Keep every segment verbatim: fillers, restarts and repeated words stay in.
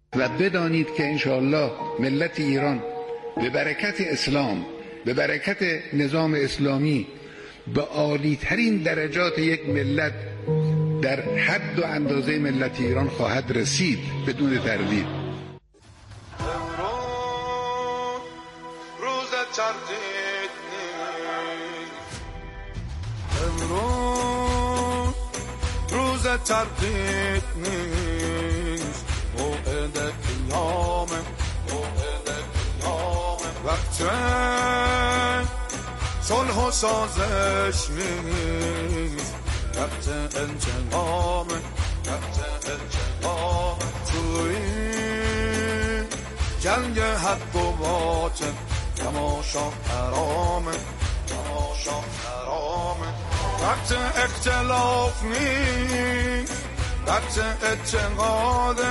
و بدانید که انشاءالله ملت ایران به برکت اسلام، به برکت نظام اسلامی، به عالی ترین درجات یک ملت در حد و اندازه ملت ایران خواهد رسید بدون تردید. روز تردید نیست، امروز روز تردید نیست، موعد قیامه، موعد قیامه، وقت صلح و سازش نیست، وقت انتقام، وقت انتقام، توی جنگ حق و باطل تماشا حرامه، تماشا حرامه، وقت اختلاف نیست، وقت اتحاده،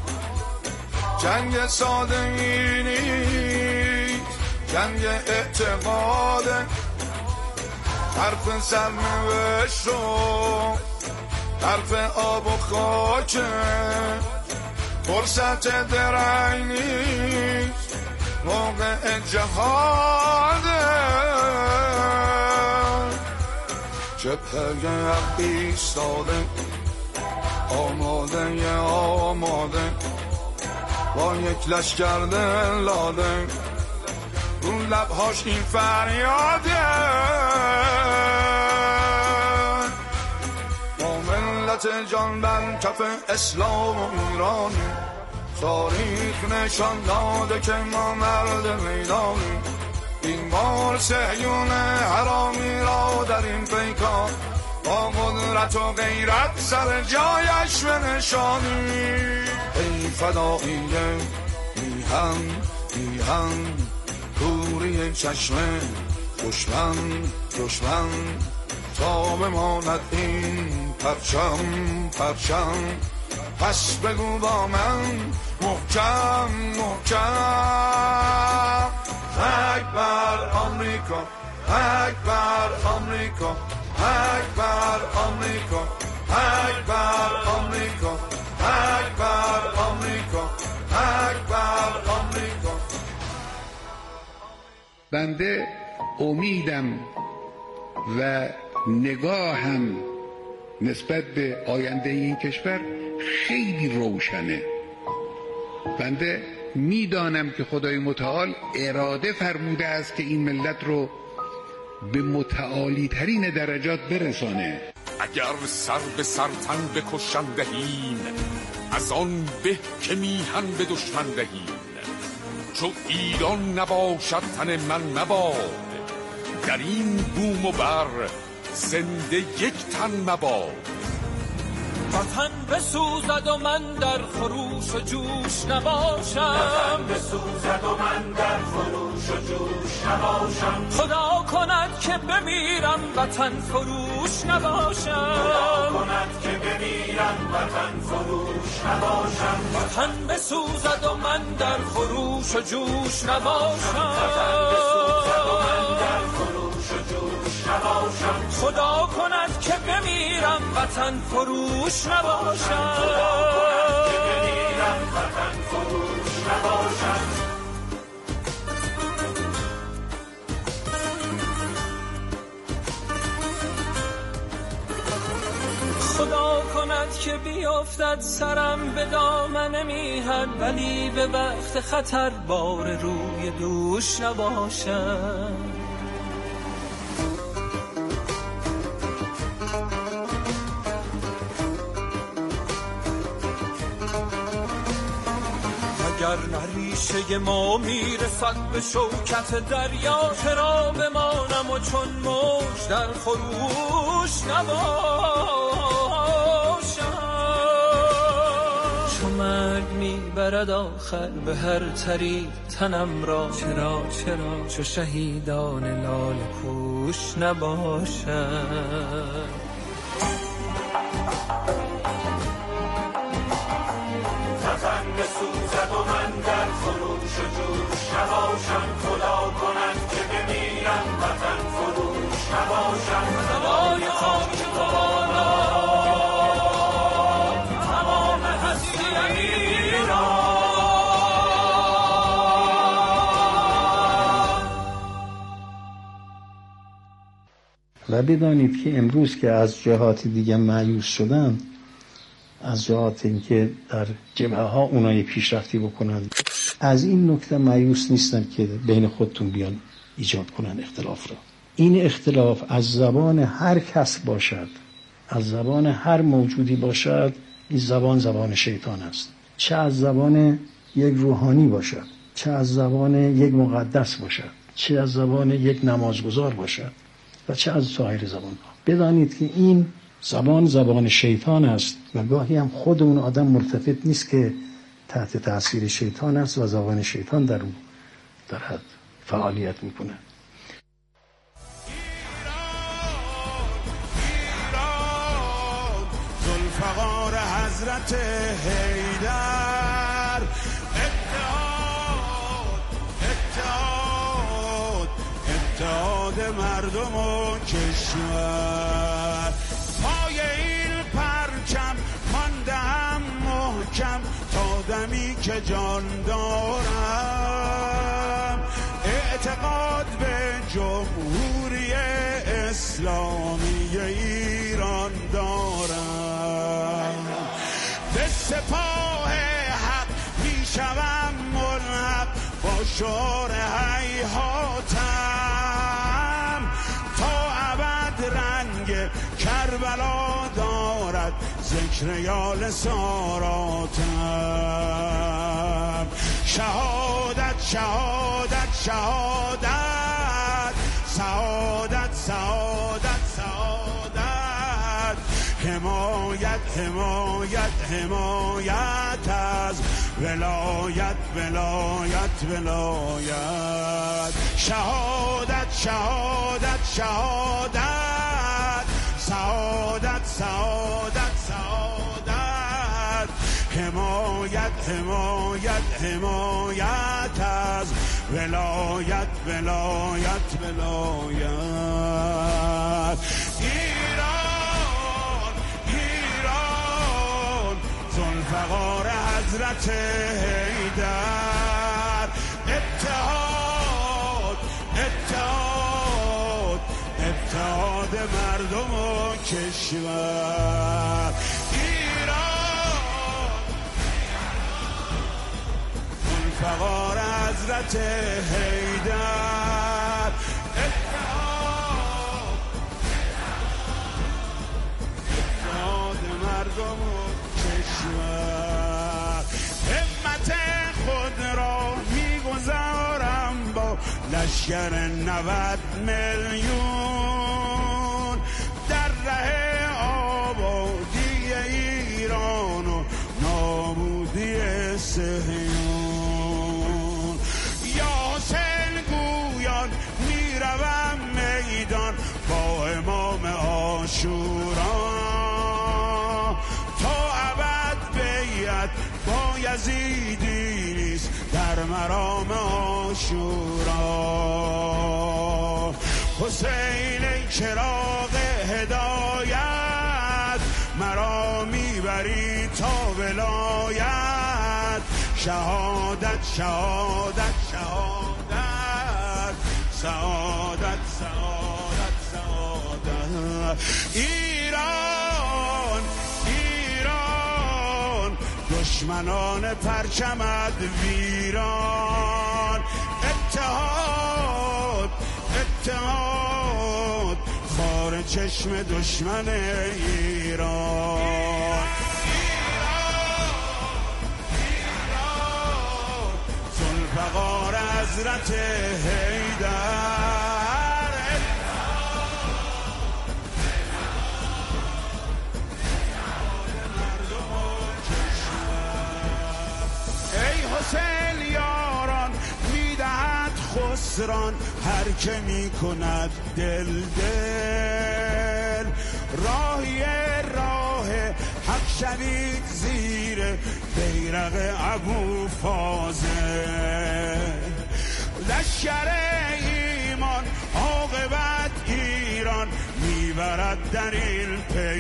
جنگ ساده نیست، جنگ اعتقاده، حرف سرنوشت رو حرف آب و خاکه، فرصت درنگ نیست، موقع جهاده، جبهه حق ایستاده، آماده یه آماده، با یک لشکر دلاده، رو لبهاش این فریاده، ما ملت جان بر کف اسلام و ایرانی، تاریخ نشان داده که ما مرد میدانی، این بار صهیون حرامی را در این پیکار با قدرت و غیرت سر جایش بنشانی. ای فدایی میهن میهن دوری چشمه دشمن دشمن، تا بماند این پرچم پرچم، پس بگو با من محکم محکم، اکبر آمریکا، اکبر آمریکا، اکبر آمریکا، اکبر آمریکا، اکبر آمریکا، اکبر آمریکا. بنده امیدم و نگاهم نسبت به آینده این کشور خیلی روشنه. بنده میدانم که خدای متعال اراده فرموده است که این ملت رو به متعالی ترین درجات برسانه. اگر سر به سر تن بکشم دهیم، از آن به که میهن به دشمن دهیم، چو ایران نباشد تن من مباد، در این بوم و بر زنده یک تن مباد. وطن بسوزد و من در خروش و جوش نباشم، وطن بسوزد و من در خروش و جوش نباشم، خدا کند که بمیرم وطن فروش نباشم، خدا کند که بمیرم وطن فروش نباشم، وطن بسوزد و من در خروش و جوش نباشم، وطن بسوزد و من در خروش و جوش نباشم، خدا کند که بمیرم وطن فروش نباشم، خدا کند که بمیرم وطن فروش نباشم. خدا کند که بیافتد سرم به دامن میهن، ولی به وقت خطر بار روی دوش نباشم. اگر نریشه ما میرسد به شوکت دریا، چرا بمانم و چون موج در خروش نباشم. چو مرگ میبرد آخر به هر طریق تنم را، چرا چرا چو شهیدان لاله پوش نباشم. وطن بسوزد و من در خروش و جوش نباشم، خدا کند که بمیرم وطن فروش نباشم. سوای خاک توانا تمام هستی ایران، و بدانید که امروز که از جهات دیگه مایوس شدن، از جهات اینکه در جبهه ها اونای پیشرفتی بکنن، از این نکته مایوس نیستن که بین خودتون بیان ایجاد کنن اختلاف را. این اختلاف از زبان هر کس باشد، از زبان هر موجودی باشد، این زبان زبان شیطان است. چه از زبان یک روحانی باشد، چه از زبان یک مقدس باشد، چه از زبان یک نمازگزار باشد و چه از سایر زبان ها. بدانید که این زبان زبان شیطان است و گاهی هم خود اون آدم ملتفت نیست که تحت تاثیر شیطان است و زبان شیطان در اون دارد فعالیت میکنه. ذوالفقار حضرت حیدر، اتحاد اتحاد اتحاد مردم و کشور. پای این پرچم ماندم محکم تا دمی که جان دارم. اعتقاد به جمهوری اسلامی ایران دارم. به سپاه حق می شوم ملحق با شعار هیهاتم. تا ابد رنگ کربلا دارد ذکر یال ساراتم. شهادت شهادت شهادت، سعادت سعادت سعادت، حمایت حمایت حمایت از ولایت ولایت ولایت. شهادت شهادت شهادت، سعادت سعادت سعادت، حمایت حمایت حمایت از ولایت ولایت ولایت. ایران ایران ذوالفقار حضرت حیدر، اتحاد اتحاد اتحاد مردم و کشور. ایران ذوالفقار حضرت حیدر، اتحاد اتحاد مردم و کشور. همت خود را میگذارم با لشکر نود میلیون در ره آبادی ایران و نابودی صهیون. یا حسین گویان میروم میدان با امام عاشورا. تا ابد بیعت با یزیدی نیست در مرام عاشورا. حسین ای چراغ هدایت، مرا میبری تا ولایت. شهادت شهادت شهادت، سعادت سعادت سعادت. ایران ایران دشمنان پرچمت ویران. اتحاد اتحاد خار چشم دشمن ایران. ذوالفقار حضرت حیدر، ای حسین یاران میدهد خسران هر که میکند دل دل. راهی راه حق شوید زیر بیرق ابو فاضل. لشکر ایمان عاقبت ایران میبرد در این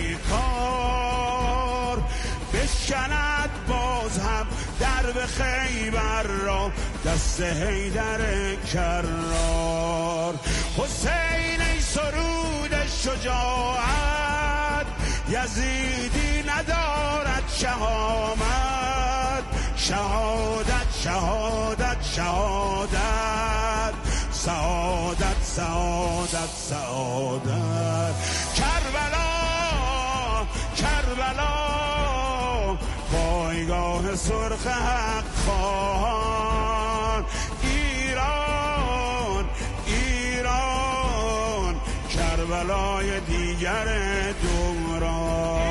پیکار. بشکند باز هم درب خیبر را دست حیدر کرار. حسین ای سرود شجاعت یزیدی ندارد شهامت. شهادت شهادت شهادت سعادت سعادت سعادت. کربلا کربلا پایگاه سرخ حق خواهان. ایران ایران کربلای دیگر دوران.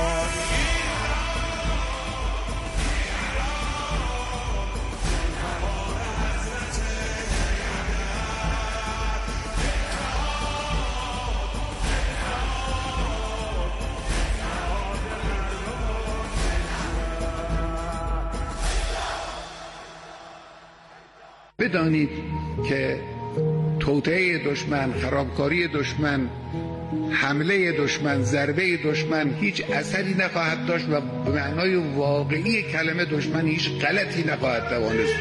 بدانید که توطئه دشمن، خرابکاری دشمن، حمله دشمن، ضربه دشمن هیچ اثری نخواهد داشت و به معنای واقعی کلمه دشمن هیچ غلطی نخواهد توانست.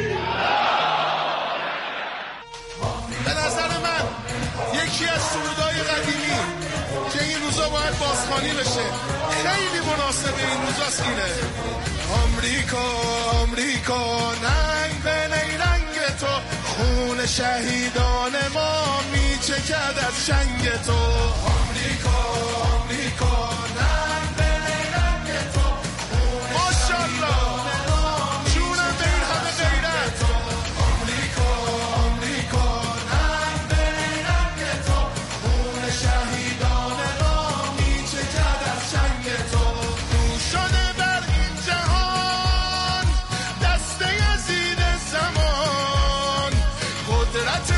به نظر من یکی از سرودهای قدیمی که این روزا باید بازخوانی بشه، خیلی مناسب این روزاست اینه: آمریکا آمریکا ننگ به نیرنگ تو، خون شهیدان ما میچکد از شنگ تو. آمریکا آمریکا ننگ به نیرنگ تو، ماشاءالله جونم به این همه غیرت. آمریکا آمریکا ننگ به نیرنگ تو، خون شهیدان ما میچکد از شنگ تو. رو شده بر این جهان دست یزید زمان، قدرت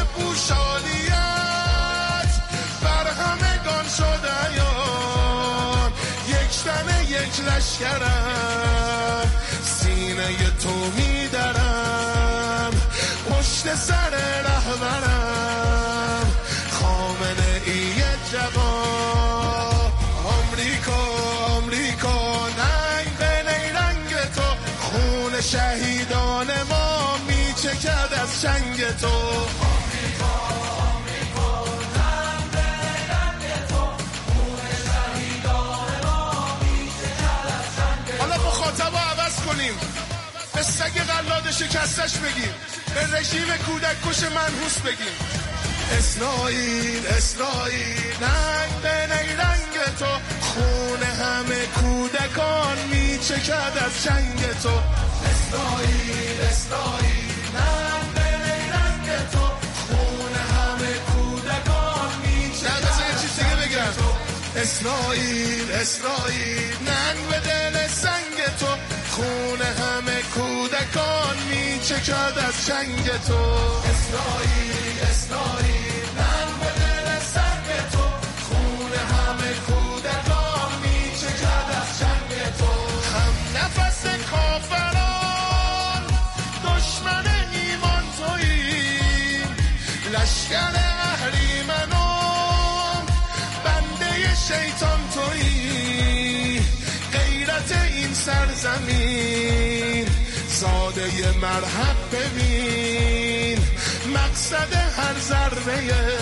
پوشالیت بر همگان شده یان. یک تنه یک لشکرم سینه تو میدرم، پشت سر رهبرم خامنه ای جوان. آمریکا آمریکا ننگ به نیرنگ تو، خون شهیدان ما میچکد از چنگ تو. حالا مخاطب عوض کنیم، به سگ قلاد شکستش بگیم، به رژیم کودک کش منحوس بگیم: اسرائیل اسرائیل ننگ به نیرنگ تو، خون همه کودکان میچکد از چنگ تو. اسرائیل اسرائیل ننگ به نیرنگ تو، خون همه کودکان میچکد از چنگ تو. اسرائیل اسرائیل ننگ به دل سنگ تو، خون همه کودکان میچکد از چنگ تو. اسرائیل اسرائیل ننگ به دل سنگ تو، خون همه کودکان میچکد از چنگ تو. هم نفس کافران دشمن ایمان تویی، لشکر اهریمنان بنده شیطان تویی. غیرت این سرزمین ساده مرحب ببین، مقصد هر ضربه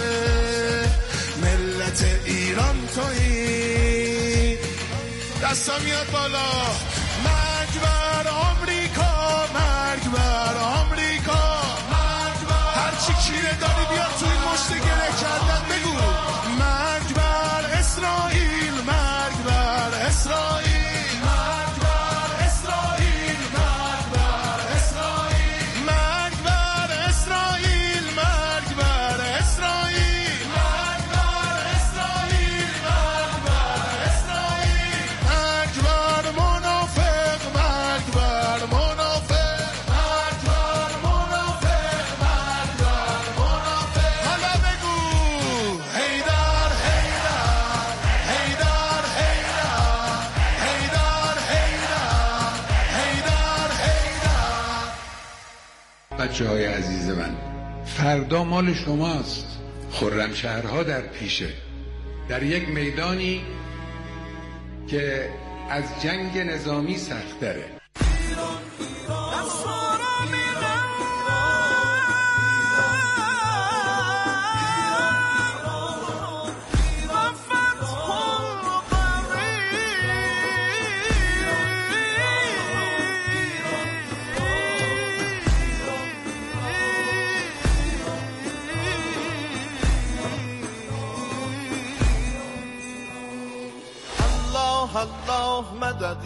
ملت ایران تویی. دستا میاد بالا: مرگ بر آمریکا، مرگ بر آمریکا، مرگ بر هر چی کیره داری بیاد توی مشت گره کردن بگو: مرگ بر اسرائیل، مرگ بر اسرائیل، مرگ بر اسرائیل، مرگ بر اسرائیل، مرگ بر اسرائیل، مرگ بر اسرائیل، مرگ بر اسرائیل، مرگ بر اسرائیل، مرگ بر منافق، مرگ بر منافق، مرگ بر منافق، مرگ بر منافق. حالا بگو: حیدر حیدر حیدر حیدر حیدر حیدر حیدر. بچه های عزیز من، فردا مال شماست. خرمشهرها در پیشه، در یک میدانی که از جنگ نظامی سخت‌تره.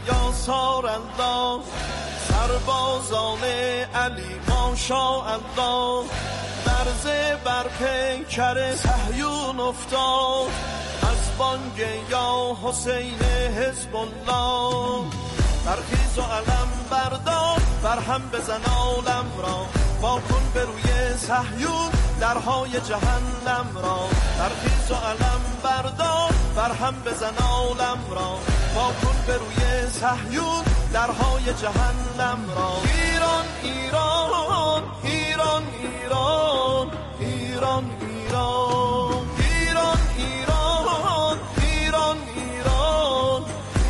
یاسار الله، سربازان علی ماشاءالله، لرزه بر پیکر صهیون افتاد، از بانگ یا حسین حزب الله. برخیز و علم بردار، برهم بزن عالم را، وا کن به روی صهیون درهای جهنم را. برخیز و علم بردار، برهم بزن عالم را، وا کن به روی صهیون درهای جهنم را. ایران ایران ایران ایران ایران ایران ایران ایران ایران ایران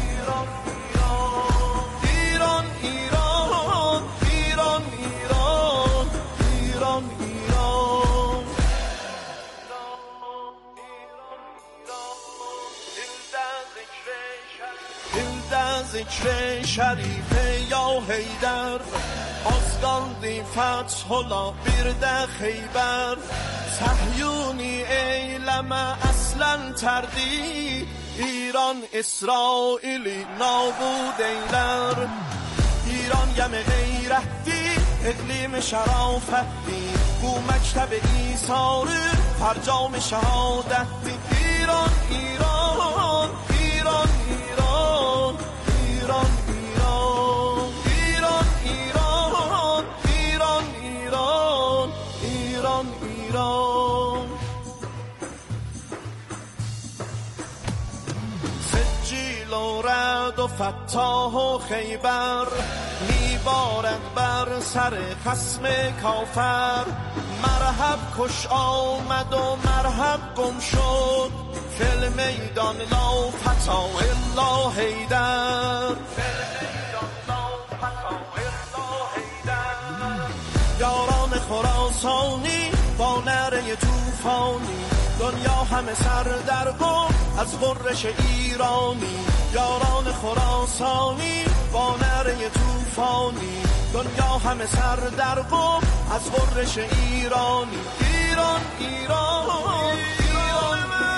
ایران ایران ایران ایران ایران ایران ایران. دل ذکر شریف یا حیدر، آزگاندی فتح الله بیرده خیبر. صهیونی ایلمه اصلا تردی، ایران اسرائیلی نابود ایلر. ایران یم غیرتی اقلیم شرافتی، گو مکتب ایثاری فرجام شهادتی. ایران ایران ایران ایران ایران ایران ایران ایران ایران ایران ایران ایران. سجیل و رد و فتاح و خیبر، میبارد بر سر خصم کافر. مرحب کش آمد و مرحب گم شد، فل میدان لا فتا الا حیدر. یاران خراسانی با نره توفانی، دنیا همه سر در گم از غرش ایرانی. یاران خراسانی با نره توفانی، دنیا همه سر در گم از غرش ایرانی. ایران ایران ایران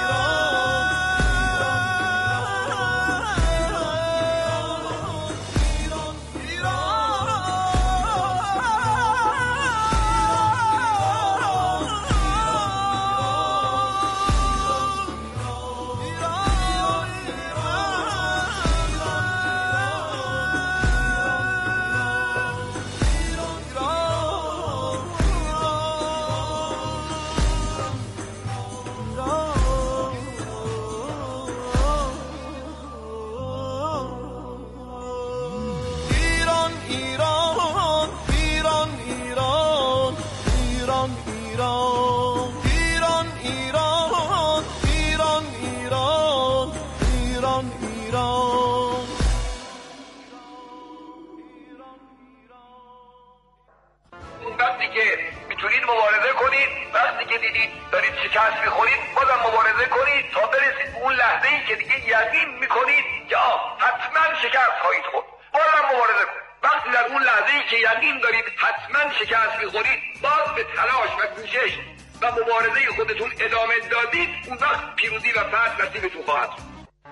شکست میخورید بازم مبارزه کنید تا برسید به اون لحظه ای که دیگه یقین میکنید که آه حتما شکست خواهید خورد، بازم مبارزه کنید. وقتی در اون لحظه ای که یقین دارید حتما شکست میخورید، باز به تلاش و کوشش و مبارزه خودتون ادامه دادید، اون وقت پیروزی و فتح نصیبتون خواهد شد.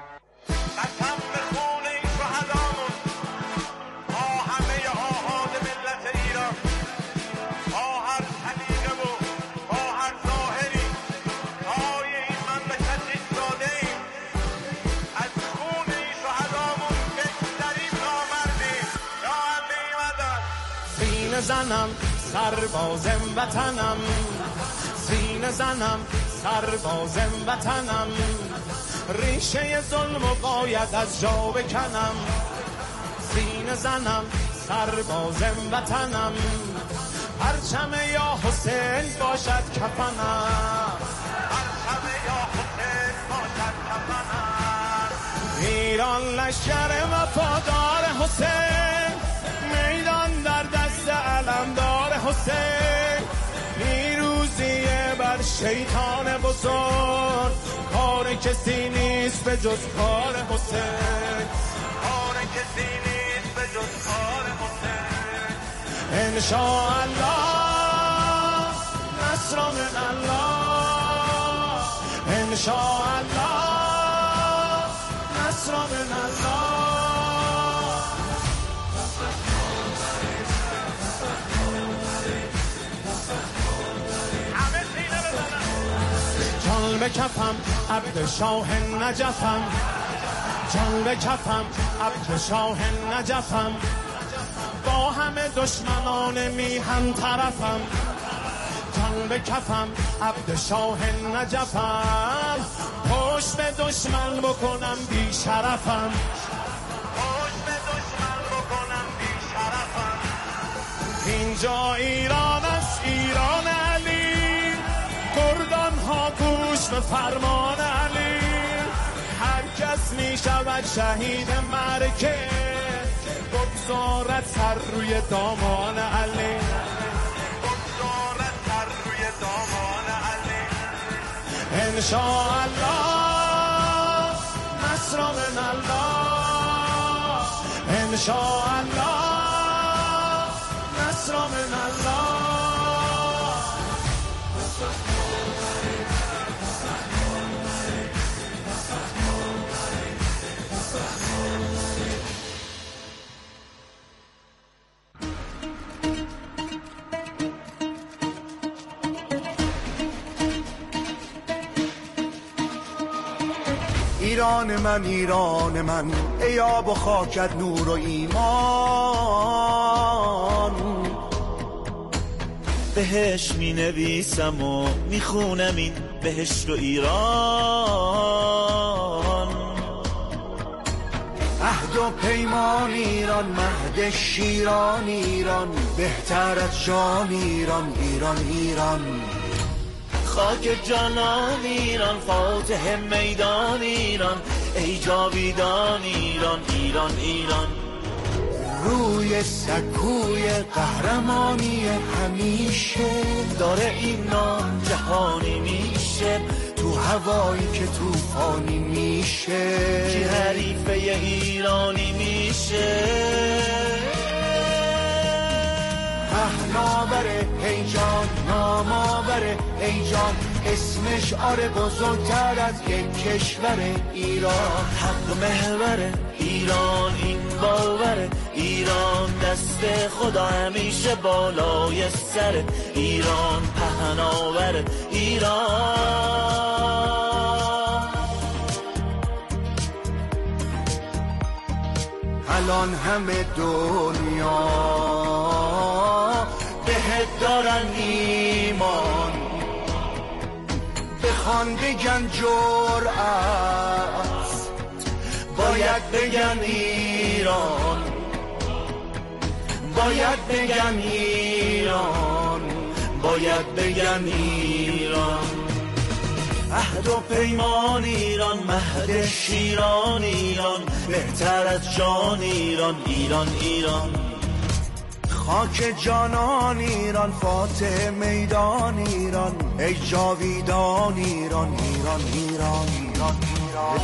زنم سربازم وطنم، سینه زنم سربازم وطنم، ریشه ظلم و باید از جا بکنم. سینه زنم سربازم وطنم، پرچم یا حسین باشد کفنم، پرچم یا حسین باشد کفنم. ایران لشکر وفادار حسین، میدان در دست علمدار حسین. پیروزیه بر شیطان بزرگ، کار کسی نیست به جز کار حسین، کار کسی نیست به جز کار حسین. انشاءالله نصر من الله، انشاءالله نصر من الله. به کفم عبد شاه نجفم، جان به کفم عبد شاه نجفم، با همه دشمنان میهن طرفم، جان به کفم عبد شاه نجفم، پشت به دشمن بکنم بی شرفم، پشت به دشمن بکنم بی شرفم. اینجا ایران است، ایران علی، کردان ها گوش به فرمان علی، هر کس می شود شهید معرکه، بگذارد سر روی دامان علی، بگذارد سر روی دامان علی. انشاءالله نصر من الله، انشاءالله نصر من الله. ایران من ایران من، ای آب و خاکت نور و ایمان، بهش می نویسم و می خونم این بهشت و ایران. عهد و پیمان ایران، مهد شیران ایران، بهتر از جان ایران، ایران ایران. خاک جانان ایران، فاتح میدان ایران، ای جاویدان ایران، ایران ایران. روی سکوی قهرمانی همیشه داره این نام جهانی میشه، تو هوایی که توفانی میشه، کی حریفه ایرانی میشه. پهناوره ای جان، ناماوره ای جان، اسمش آره بزرگتر از یک کشور ایران. حق محوره ایران، این باوره ایران، دست خدا همیشه بالای سر ایران. پهناوره ایران. الان همه دنیا بهت دارن ایمان، بخوان بگن جرأت، باید بگن ایران، باید بگن ایران، باید بگن ایران. عهد و پیمان ایران، مهد شیران ایران، بهتر از جان ایران، ایران ایران. خاک جانان ایران، فاتح میدان ایران، ای جاویدان ایران، ایران ایران، ایران ایران.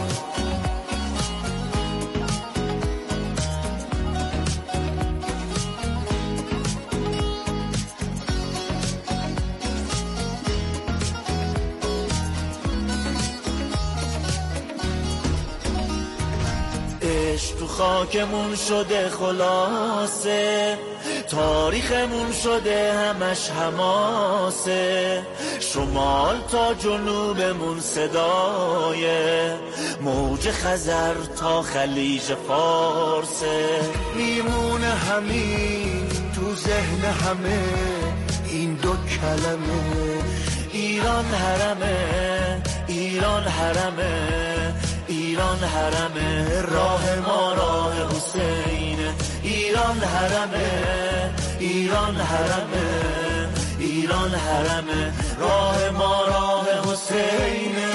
عشق تو خاکمون شده خلاصه، تاریخمون شده همش حماسه، شمال تا جنوبمون صدای موج خزر تا خلیج فارسه. میمونه همین تو ذهن همه این دو کلمه، ایران حرمه، ایران حرمه، ایران حرمه، راه ما راه حسینه. ایران حرمه، ایران حرمه، ایران حرمه، راه ما راه حسینه.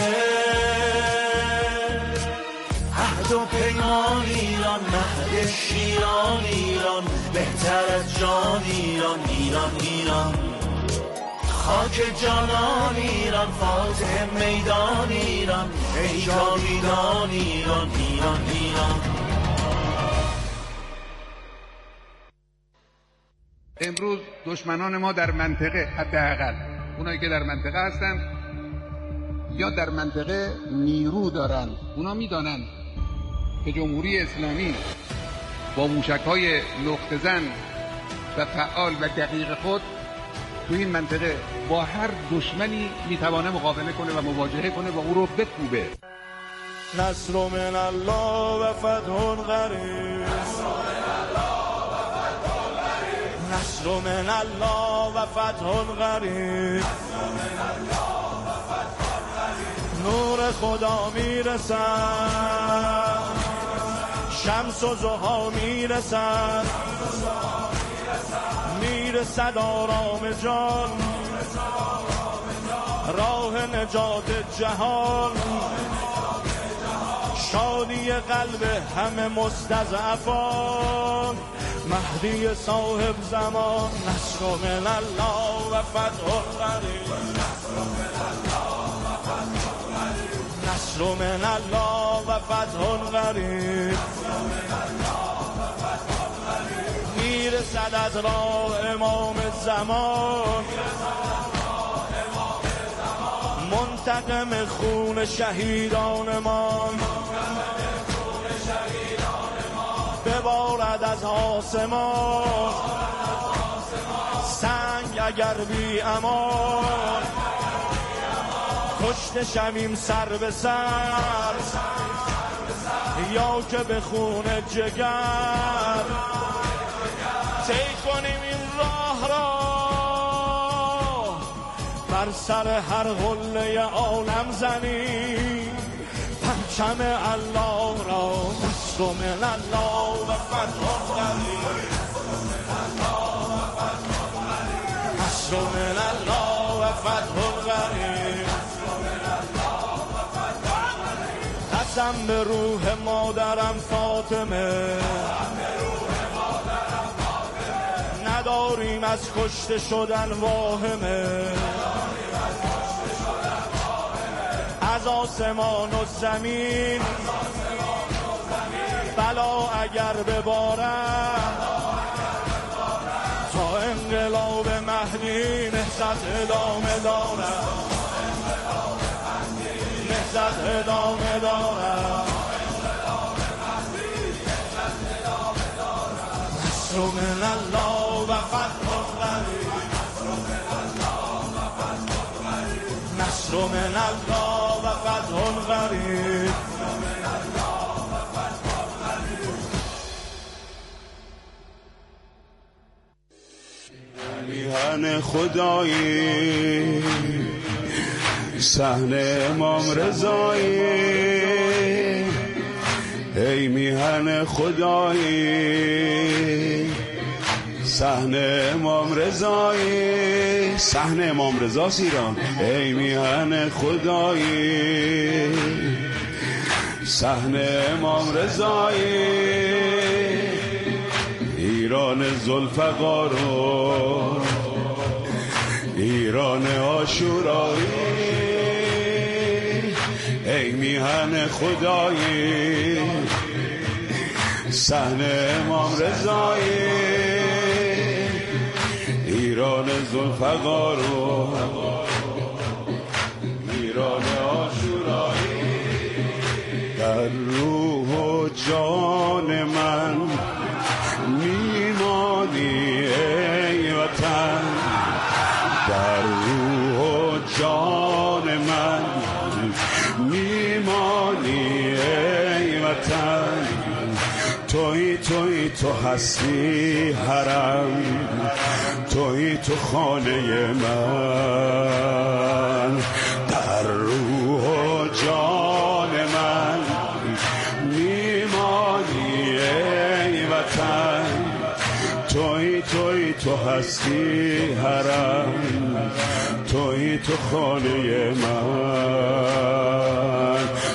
عهد و پیمان ایران، مهد شیران ایران، بهتر از جان ایران، ایران ایران. خاک جانان ایران، فاتح میدان ایران، ای جاویدان ایران، ایران ایران. امروز دشمنان ما در منطقه، حداقل اونایی که در منطقه هستن یا در منطقه نیرو دارن، اونا میدانن که جمهوری اسلامی با موشک‌های نقطه زن و فعال و دقیق خود تو این منطقه با هر دشمنی میتوانه مقابله کنه و مواجهه کنه و او رو بکوبه. نصر من الله و فتح قریب، نصر من الله و فتح قریب، نور خدا میرسد، شمس و ضحی میرسد، میرسد آرام جان، راه نجات جهان، شادی قلب همه مستضعفان، مهدی صاحب زمان، نصر من الله و فتح قریب، نصر من الله و فتح قریب، میرسد از راه امام زمان، منتقم خون شهیدانمان، ببارد از آسمان، سنگ اگر بی امان، کشته شویم سر به سر، یا که به خون جگر طی کنیم این راه را، بر سر هر قله عالم زنیم پرچم الله را، نصر من الله و فتح قریب، نصر من الله و فتح قریب، قسم به روح مادرم فاطمه، نداریم از کشته شدن واهمه، از آسمان و زمین بلا اگر ببارد، تا انقلاب مهدی نهضت ادامه دارد، نهضت ادامه دارد، نصر من الله و فتح قریب، نصر من الله و فتح قریب، میهن خدایی صحنه امام رضایی، ای میهن خدایی صحنه امام رضایی، صحنه امام رضاست ایران، ای میهن خدایی صحنه امام رضایی، ایران ذوالفقار و ایران عاشورایی، ای میهن خدایی صحنه امام رضایی، ایران ذوالفقار و ایران عاشورایی، در روح و جان من میمانی ای وطن، در روح و جان من میمانی ای وطن، توی توی تو هستی حرم، توی تو خانه من، در روح و جان من میمانی ای وطن، توی توی تو هستی حرم، توی تو خانه من،